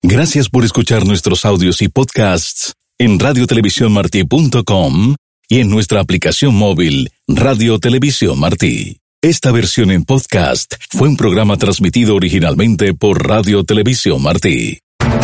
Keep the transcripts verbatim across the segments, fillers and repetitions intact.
Gracias por escuchar nuestros audios y podcasts en radio televisión martí punto com y en nuestra aplicación móvil Radio Televisión Martí. Esta versión en podcast fue un programa transmitido originalmente por Radio Televisión Martí.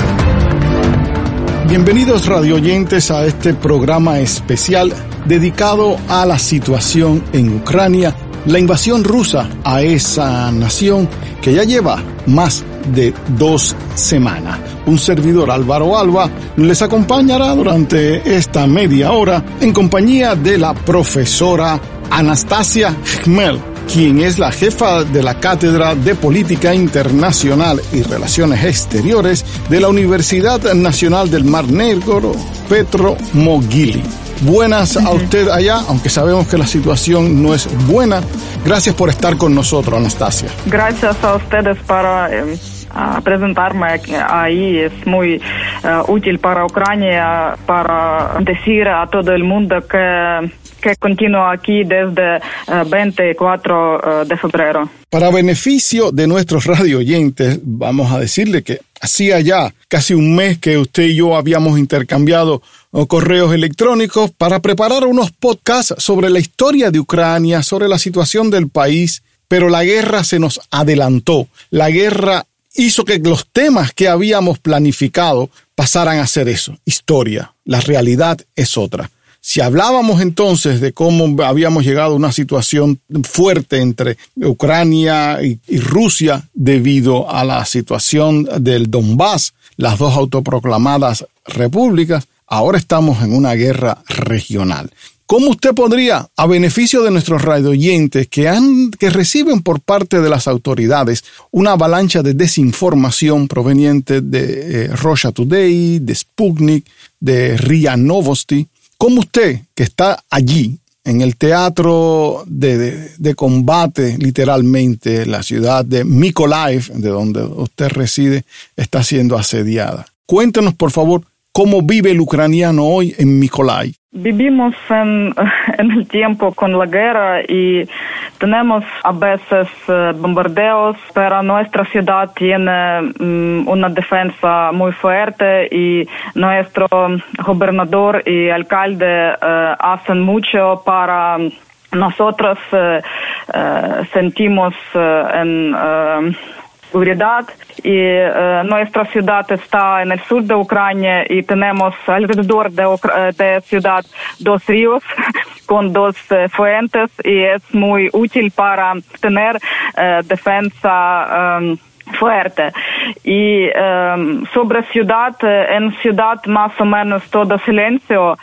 Bienvenidos radioyentes a este programa especial dedicado a la situación en Ucrania, la invasión rusa a esa nación que ya lleva más de dos semanas. Un servidor, Álvaro Alba, les acompañará durante esta media hora en compañía de la profesora Anastasia Chmel, quien es la jefa de la Cátedra de Política Internacional y Relaciones Exteriores de la Universidad Nacional del Mar Negro, Petro Mogili. Buenas a usted allá, aunque sabemos que la situación no es buena. Gracias por estar con nosotros, Anastasia. Gracias a ustedes para eh, presentarme ahí. Es muy uh, útil para Ucrania, para decir a todo el mundo que, que continúa aquí desde uh, veinticuatro de febrero. Para beneficio de nuestros radio oyentes, vamos a decirle que hacía ya casi un mes que usted y yo habíamos intercambiado correos electrónicos para preparar unos podcasts sobre la historia de Ucrania, sobre la situación del país, pero la guerra se nos adelantó. La guerra hizo que los temas que habíamos planificado pasaran a ser eso, historia. La realidad es otra. Si hablábamos entonces de cómo habíamos llegado a una situación fuerte entre Ucrania y, y Rusia debido a la situación del Donbass, las dos autoproclamadas repúblicas, ahora estamos en una guerra regional. ¿Cómo usted podría, a beneficio de nuestros radioyentes que, han, que reciben por parte de las autoridades una avalancha de desinformación proveniente de eh, Russia Today, de Sputnik, de R I A Novosti, cómo usted, que está allí, en el teatro de, de, de combate, literalmente, la ciudad de Mykolaiv, de donde usted reside, está siendo asediada? Cuéntenos, por favor, cómo vive el ucraniano hoy en Mykolaiv. Vivimos en, en el tiempo con la guerra y tenemos a veces uh, bombardeos, pero nuestra ciudad tiene um, una defensa muy fuerte y nuestro gobernador y alcalde uh, hacen mucho para nosotros. Uh, uh, sentimos uh, en uh, seguridad y uh, nuestra ciudad está en el sur de Ucrania y tenemos alrededor de, Ucra- de ciudad dos ríos con dos uh, fuentes y es muy útil para tener uh, defensa um, fuerte. Y um, sobre ciudad, en ciudad más o menos todo silencio,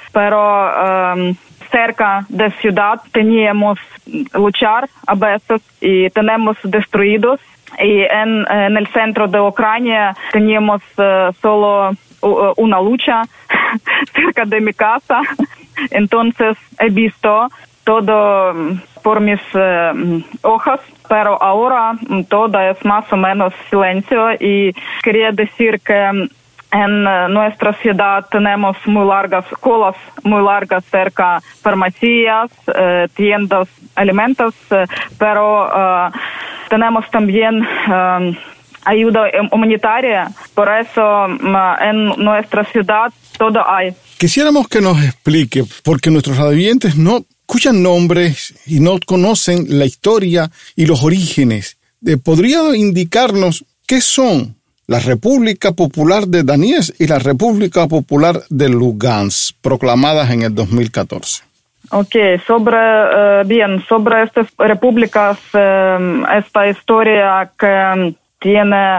pero um, cerca de ciudad teníamos luchar a veces y tenemos destruidos. Y en, en el centro de Ucrania teníamos uh, solo uh, una lucha cerca de mi casa. Entonces he visto todo um, por mis uh, ojos, pero ahora um, todo es más o menos silencio y quería decir que um, en uh, nuestra ciudad tenemos muy largas colas, muy largas cerca farmacias, uh, tiendas, alimentos, uh, pero uh, tenemos también uh, ayuda humanitaria, por eso uh, en nuestra ciudad todo hay. Quisiéramos que nos explique, porque nuestros radioyentes no escuchan nombres y no conocen la historia y los orígenes. ¿Podría indicarnos qué son la República Popular de Donetsk y la República Popular de Lugansk, proclamadas en el dos mil catorce? Okay, sobre, uh, bien, sobre estas repúblicas, uh, esta historia que tiene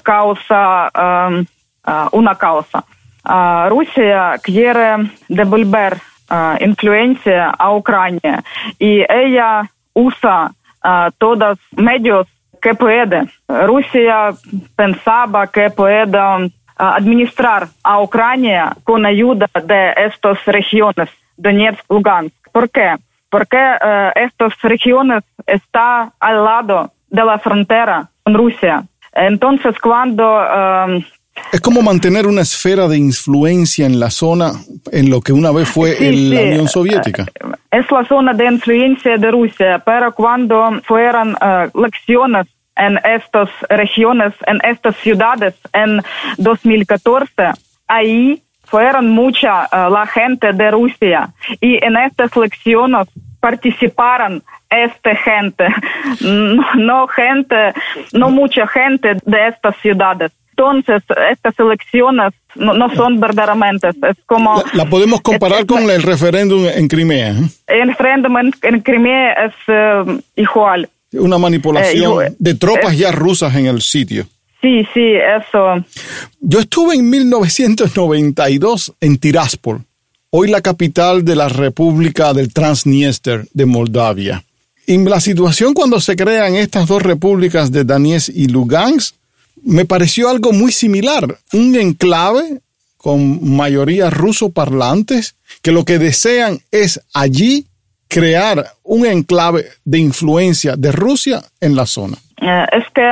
causa, uh, uh, una causa. Uh, Rusia quiere devolver uh, influencia a Ucrania y ella usa uh, todos medios que puede. Rusia pensaba que puede uh, administrar a Ucrania con ayuda de estas regiones. Donetsk, Lugansk. ¿Por qué? Porque uh, estas regiones están al lado de la frontera con Rusia. Entonces, cuando uh, Es como mantener una esfera de influencia en la zona, en lo que una vez fue sí, el, sí. la Unión Soviética. Es la zona de influencia de Rusia, pero cuando fueron uh, elecciones en estas regiones, en estas ciudades en dos mil catorce, ahí fueron mucha uh, la gente de Rusia y en estas elecciones participaron esta gente, no, no gente, no mucha gente de estas ciudades. Entonces, estas elecciones no, no son verdaderamente, es como... La, la podemos comparar es, con el referéndum en Crimea. ¿eh? El referéndum en, en Crimea es uh, igual. Una manipulación eh, de tropas es, ya rusas en el sitio. Sí, sí, eso. Yo estuve en mil novecientos noventa y dos en Tiraspol, hoy la capital de la República del Transnistria de Moldavia. Y la situación cuando se crean estas dos repúblicas de Donetsk y Lugansk me pareció algo muy similar. Un enclave con mayoría ruso parlantes que lo que desean es allí crear un enclave de influencia de Rusia en la zona. Uh, es que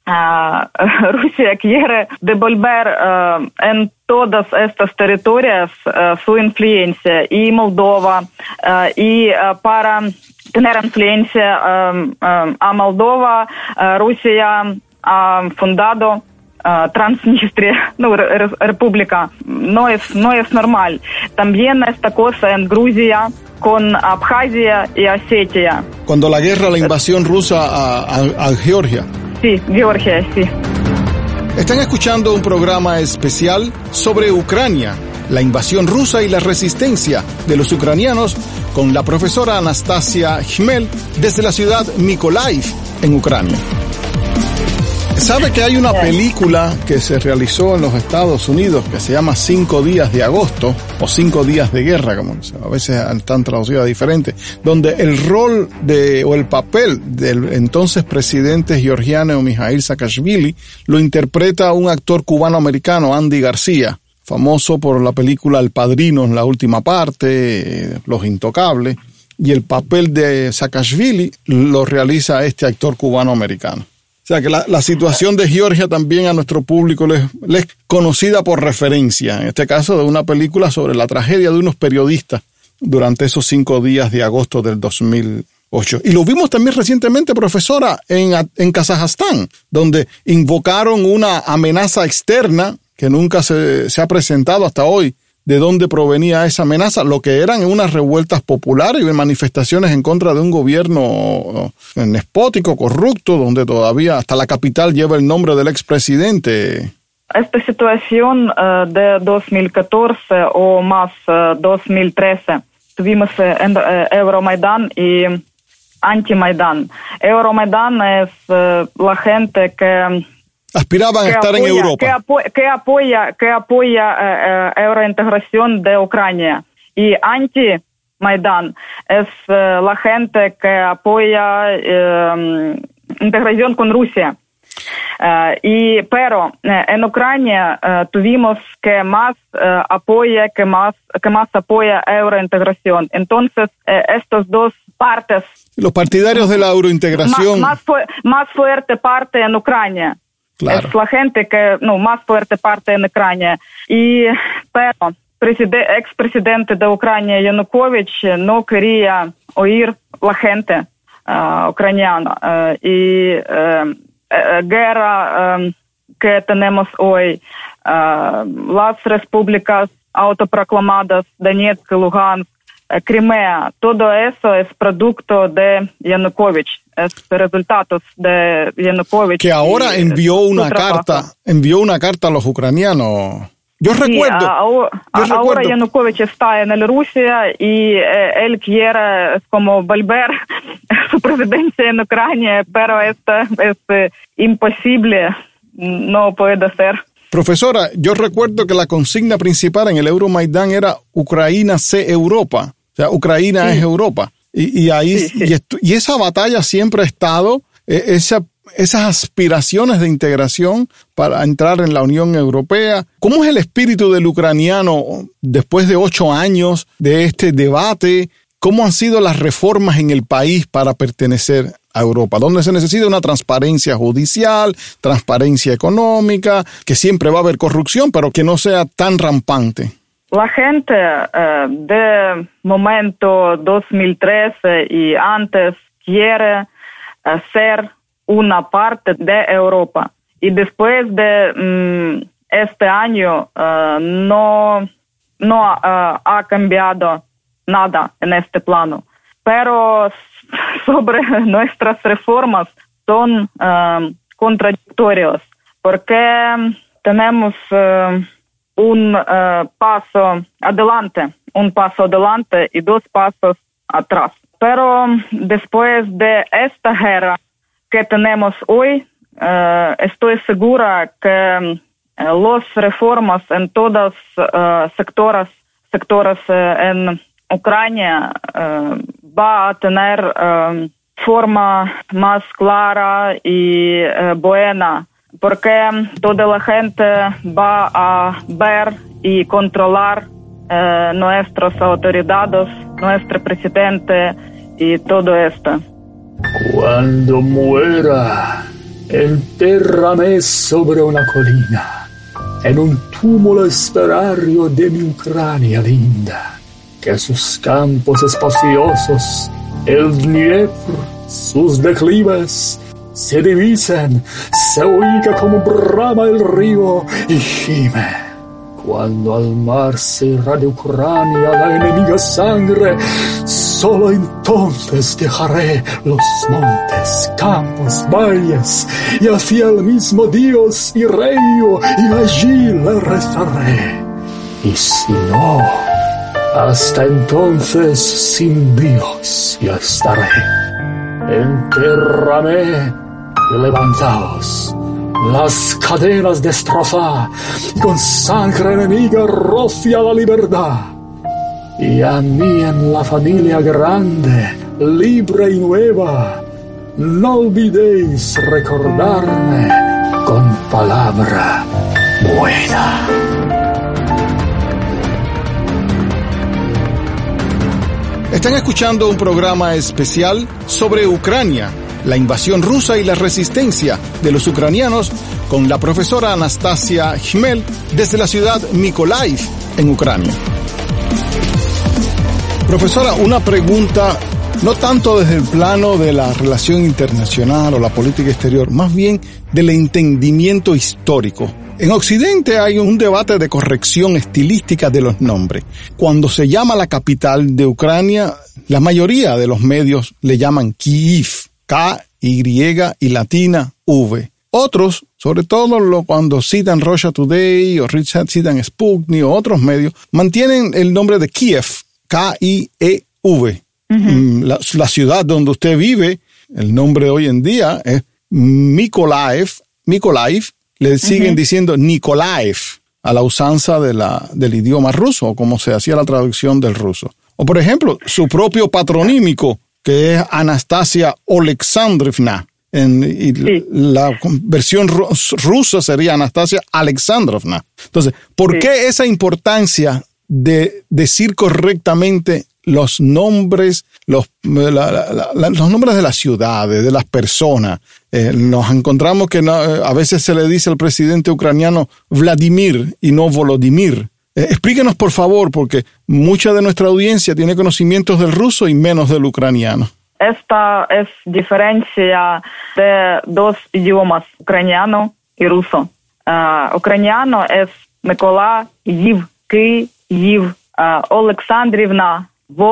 uh, Rusia quiere devolver uh, en todas estas territorios uh, su influencia y Moldova uh, y uh, para tener influencia um, um, a Moldova, uh, Rusia ha fundado uh, Transnistria, no, re, República. No es, no es normal. También esta cosa en Grusia con Abjasia y Osetia. Cuando la guerra, la invasión rusa a, a, a Georgia. Sí, Georgia, sí. Están escuchando un programa especial sobre Ucrania, la invasión rusa y la resistencia de los ucranianos con la profesora Anastasia Chmel desde la ciudad Mykolaiv en Ucrania. ¿Sabe que hay una película que se realizó en los Estados Unidos que se llama Cinco días de agosto o Cinco días de guerra, como a veces están traducidas diferentes, donde el rol de o el papel del entonces presidente georgiano Mikhail Saakashvili lo interpreta un actor cubano-americano, Andy García, famoso por la película El Padrino en la última parte, Los Intocables, y el papel de Saakashvili lo realiza este actor cubano-americano. O sea que la, la situación de Georgia también a nuestro público les, les conocida por referencia, en este caso de una película sobre la tragedia de unos periodistas durante esos cinco días de agosto del dos mil ocho. Y lo vimos también recientemente, profesora, en, en Kazajstán, donde invocaron una amenaza externa que nunca se, se ha presentado hasta hoy, de dónde provenía esa amenaza, lo que eran unas revueltas populares y manifestaciones en contra de un gobierno despótico, corrupto, donde todavía hasta la capital lleva el nombre del expresidente. Esta situación uh, de dos mil catorce o más uh, dos mil trece, tuvimos uh, en, uh, Euromaidán y Anti-Maidán. Euromaidán es uh, la gente que... aspiraban a estar apoya, en Europa. Que, apo, que apoya, que apoya eh, eh, eurointegración de Ucrania. Y anti-Maidán es eh, la gente que apoya eh, integración con Rusia. Uh, y, pero eh, en Ucrania eh, tuvimos que más eh, apoya, que más, que más apoya eurointegración. Entonces, eh, estas dos partes... Los partidarios de la eurointegración... Más, más, fu- más fuerte parte en Ucrania. Claro. Es la gente que, no, más fuerte parte en Ucrania. Y, pero, preside- expresidente de Ucrania, Yanukovych, no quería oír la gente uh, ucraniana. Uh, y uh, uh, guerra um, que tenemos hoy, uh, las repúblicas autoproclamadas, Donetsk y Lugansk, uh, Crimea, todo eso es producto de Yanukovych. Es resultados de Yanukovych. Que ahora envió una carta, envió una carta a los ucranianos. Yo sí, recuerdo. A, a, yo ahora recuerdo. Yanukovych está en Rusia y eh, él quiere como volver su presidencia en Ucrania, pero esto es eh, imposible, no puede ser. Profesora, yo recuerdo que la consigna principal en el Euromaidán era Ucrania se Europa. O sea, Ucrania sí. es Europa. Y, y ahí sí, sí. Y, estu- y esa batalla siempre ha estado, eh, esa, esas aspiraciones de integración para entrar en la Unión Europea. ¿Cómo es el espíritu del ucraniano después de ocho años de este debate? ¿Cómo han sido las reformas en el país para pertenecer a Europa? Donde se necesita una transparencia judicial, transparencia económica, que siempre va a haber corrupción, pero que no sea tan rampante. La gente eh, de momento dos mil trece y antes quiere eh, ser una parte de Europa. Y después de um, este año uh, no, no uh, ha cambiado nada en este plano. Pero sobre nuestras reformas son uh, contradictorias, porque tenemos uh, un uh, paso adelante, un paso adelante y dos pasos atrás. Pero después de esta guerra que tenemos hoy, uh, estoy segura que uh, las reformas en todos uh, sectores, sectores uh, en Ucrania uh, va a tener uh, forma más clara y uh, buena, porque toda la gente va a ver y controlar uh, nuestras autoridades, nuestro presidente y todo esto. Cuando muera, entérrame sobre una colina, en un túmulo esperario de mi Ucrania linda, que sus campos espaciosos, el Dniepr, sus declives, se divisen, se oiga como brama el río y gime. Cuando al mar se irá de Ucrania la enemiga sangre, solo entonces dejaré los montes, campos, valles, y hacia el mismo Dios iré yo, y allí le rezaré. Y si no, hasta entonces sin Dios yo estaré. Entérrame y levantaos, las cadenas destrozad, y con sangre enemiga rocía la libertad. Y a mí en la familia grande, libre y nueva, no olvidéis recordarme con palabra buena. Están escuchando un programa especial sobre Ucrania, la invasión rusa y la resistencia de los ucranianos, con la profesora Anastasia Chmel desde la ciudad Mykolaiv, en Ucrania. Profesora, una pregunta no tanto desde el plano de la relación internacional o la política exterior, más bien del entendimiento histórico. En Occidente hay un debate de corrección estilística de los nombres. Cuando se llama la capital de Ucrania, la mayoría de los medios le llaman Kyiv, K, Y y latina, V. Otros, sobre todo lo, cuando citan Russia Today o citan Sputnik o otros medios, mantienen el nombre de Kiev, K I E V. Uh-huh. La, la ciudad donde usted vive, el nombre hoy en día es Mykolaiv, Mykolaiv, le siguen uh-huh. diciendo Nikolaiv, a la usanza de la, del idioma ruso, como se hacía la traducción del ruso. O, por ejemplo, su propio patronímico, que es Anastasia Oleksandrovna. En, y sí. La versión rusa sería Anastasia Alexandrovna. Entonces, ¿por sí. qué esa importancia de decir correctamente los nombres, los, la, la, la, los nombres de las ciudades, de las personas? Eh, nos encontramos que no, a veces se le dice al presidente ucraniano Vladimir y no Volodymyr. Eh, explíquenos, por favor, porque mucha de nuestra audiencia tiene conocimientos del ruso y menos del ucraniano. Esta es diferencia de dos idiomas, ucraniano y ruso. Uh, ucraniano es Mykolaiv, Kyiv, uh, Oleksandrivna,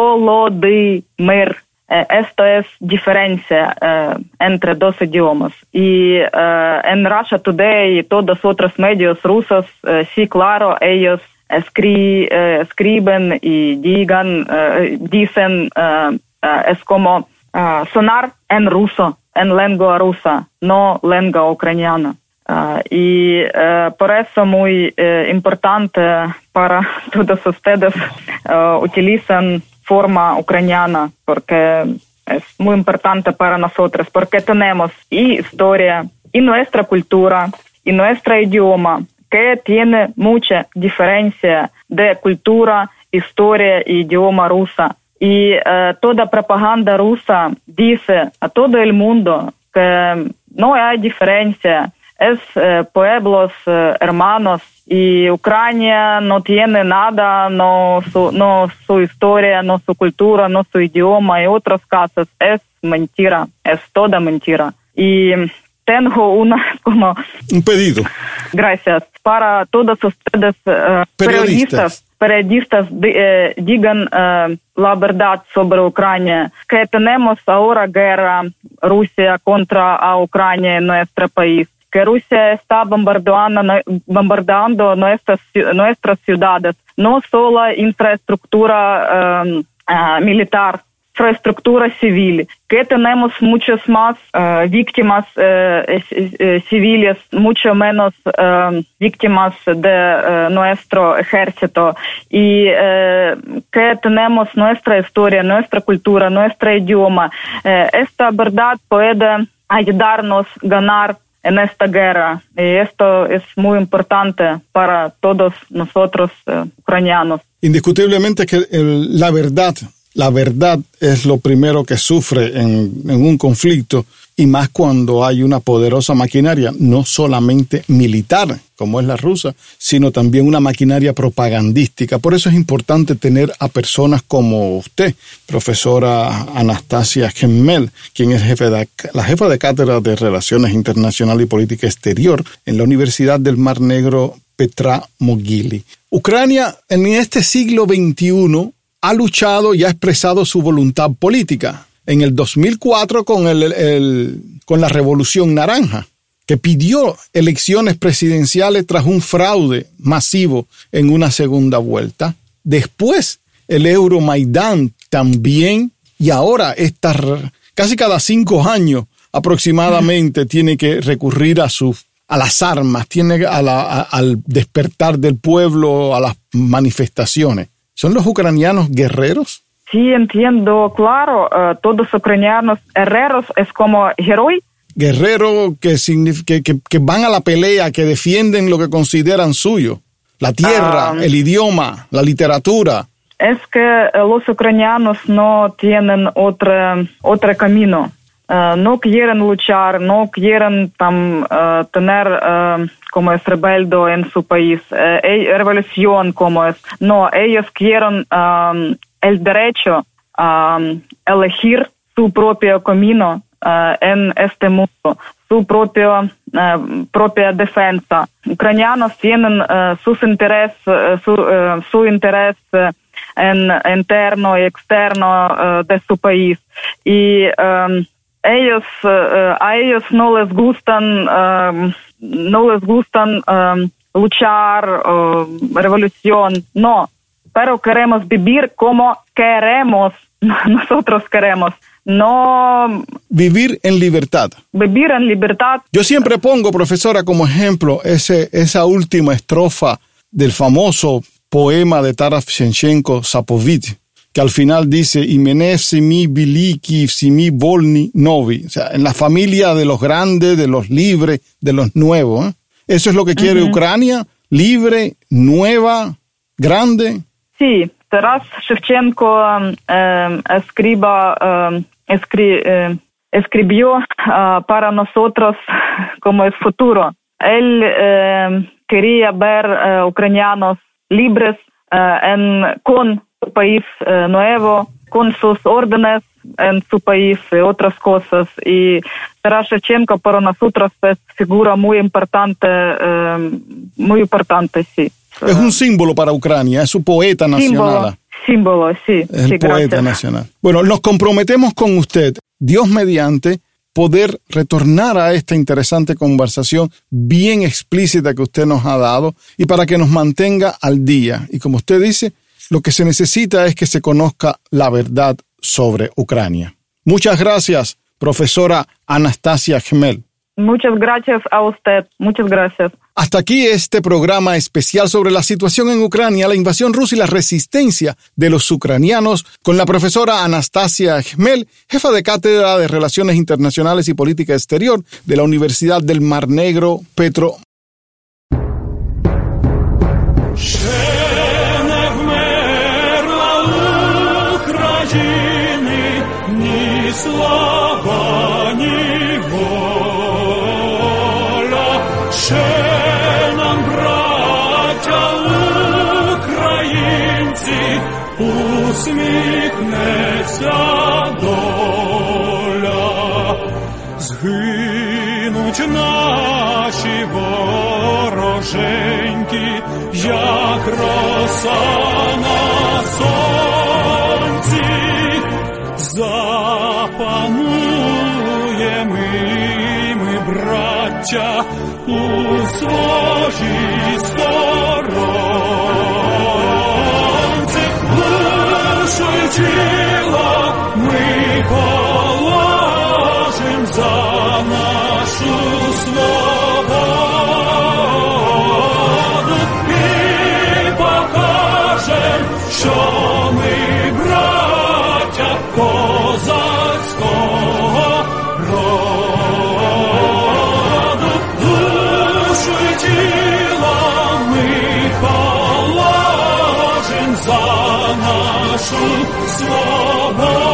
Volodymyr. Uh, esto es diferencia uh, entre dos idiomas. Y uh, en Russia Today y todos otros medios rusos, uh, sí, claro, ellos escri- uh, escriben y digan, uh, dicen, uh, uh, es como uh, sonar en ruso, en lengua rusa, no lengua ucraniana. Uh, y uh, por eso muy uh, importante para todos ustedes uh, utilizan forma ucraniana, porque es muy importante para nosotros, porque tenemos y historia, y nuestra cultura, y nuestro idioma, que tiene mucha diferencia de cultura, historia y idioma rusa. Y uh, toda propaganda rusa dice a todo el mundo que no hay diferencia, es uh, pueblos uh, hermanos, y Ucrania no tiene nada, no su, no su historia, no su cultura, no su idioma y otras cosas. Es mentira, es toda mentira. y tengo una como un pedido. Gracias. Para todos ustedes uh, periodistas, periodistas eh, digan uh, la verdad sobre Ucrania, que tenemos ahora guerra Rusia contra a Ucrania en nuestro país, que Rusia está bombardeando, bombardeando nuestras, nuestras ciudades, no solo infraestructura uh, uh, militar, infraestructura civil, que tenemos muchas más uh, víctimas uh, uh, civiles, mucho menos uh, víctimas de uh, nuestro ejército, y uh, que tenemos nuestra historia, nuestra cultura, nuestro idioma. Uh, esta verdad puede ayudarnos a ganar en esta guerra, y esto es muy importante para todos nosotros uh, ucranianos. Indiscutiblemente que el, la verdad La verdad es lo primero que sufre en, en un conflicto, y más cuando hay una poderosa maquinaria, no solamente militar, como es la rusa, sino también una maquinaria propagandística. Por eso es importante tener a personas como usted, profesora Anastasia Khmel, quien es jefe de, la jefa de cátedra de Relaciones Internacionales y Política Exterior en la Universidad del Mar Negro Petra Mogili. Ucrania en este siglo veintiuno ha luchado y ha expresado su voluntad política. En el dos mil cuatro con, el, el, con la Revolución Naranja, que pidió elecciones presidenciales tras un fraude masivo en una segunda vuelta. Después, el Euromaidán también, y ahora esta, casi cada cinco años aproximadamente tiene que recurrir a, su, a las armas, tiene a la, a, al despertar del pueblo, a las manifestaciones. ¿Son los ucranianos guerreros? Sí, entiendo, claro. Uh, todos ucranianos guerreros es como héroe. Guerreros que, que, que, que van a la pelea, que defienden lo que consideran suyo. La tierra, um, el idioma, la literatura. Es que los ucranianos no tienen otro, otro camino. Uh, no quieren luchar, no quieren tam, uh, tener uh, como es rebelde en su país, uh, revolución como es. No, ellos quieren um, el derecho a um, elegir su propio camino uh, en este mundo, su propio, uh, propia defensa. Ucranianos tienen uh, sus interés, uh, su, uh, su interés uh, en, interno y externo uh, de su país. Y um, ellos, uh, a ellos no les gustan, uh, no les gustan um, luchar, uh, revolución, no. Pero queremos vivir como queremos, nosotros queremos. No vivir en libertad. Vivir en libertad. Yo siempre pongo, profesora, como ejemplo ese, esa última estrofa del famoso poema de Taras Shevchenko, Zapovit, que al final dice, y menez simi biliki simi volni novi. O sea, en la familia de los grandes, de los libres, de los nuevos. ¿eh? Eso es lo que quiere uh-huh. Ucrania, libre, nueva, grande. Sí, Taras Shevchenko eh, escriba, eh, escri, eh, escribió uh, para nosotros como el futuro. Él eh, quería ver eh, ucranianos libres eh, en, con su país eh, nuevo, con sus órdenes en su país y otras cosas. Y Taras Shevchenko para nosotros es figura muy importante, eh, muy importante, sí. Es un símbolo para Ucrania, es su poeta nacional. Símbolo, símbolo sí. Es el sí, poeta gracias. nacional. Bueno, nos comprometemos con usted, Dios mediante, poder retornar a esta interesante conversación bien explícita que usted nos ha dado y para que nos mantenga al día. Y como usted dice, lo que se necesita es que se conozca la verdad sobre Ucrania. Muchas gracias, profesora Anastasia Khmel. Muchas gracias a usted, muchas gracias. Hasta aquí este programa especial sobre la situación en Ucrania, la invasión rusa y la resistencia de los ucranianos con la profesora Anastasia Khmel, jefa de cátedra de Relaciones Internacionales y Política Exterior de la Universidad del Mar Negro, Petro. Усміхнеться доля, згиб гинуть наші вороженьки, як роса на сонці. Запануєм і ми, браття, у своїй сторонці. Душу й тіло ми положим за нашу свободу і покажем, що ми браття козацького роду. Душу й тіло ми положим за нашу свободу.